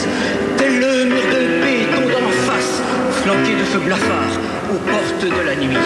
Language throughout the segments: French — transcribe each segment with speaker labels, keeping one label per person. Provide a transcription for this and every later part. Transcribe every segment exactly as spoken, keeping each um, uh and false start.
Speaker 1: glace, tel le mur de béton d'en face, flanqué de feux blafards aux portes de la nuit.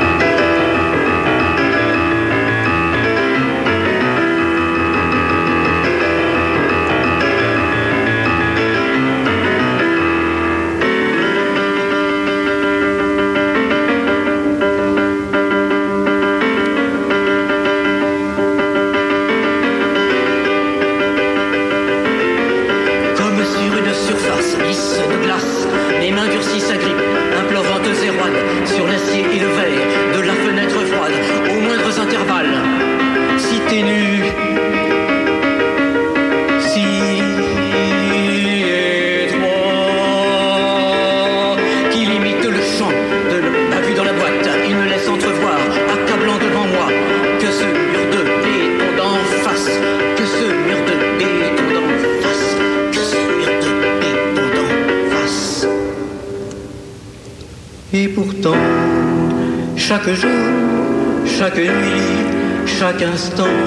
Speaker 2: Chaque jour, chaque nuit, chaque instant,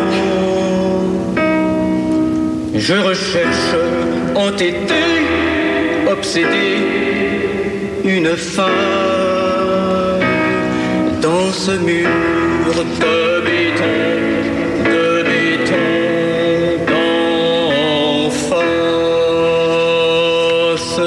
Speaker 2: je recherche, entêté, obsédé, une femme dans ce mur de béton, de béton d'en face.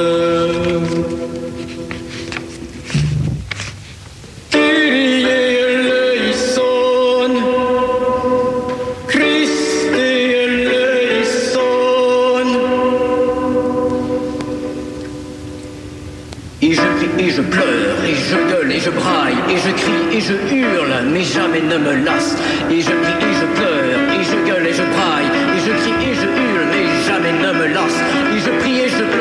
Speaker 1: Je pleure et je gueule et je braille et je crie et je hurle, mais jamais ne me lasse. Et je crie et je pleure et je gueule et je braille et je crie et je hurle, mais jamais ne me lasse. Et je prie et je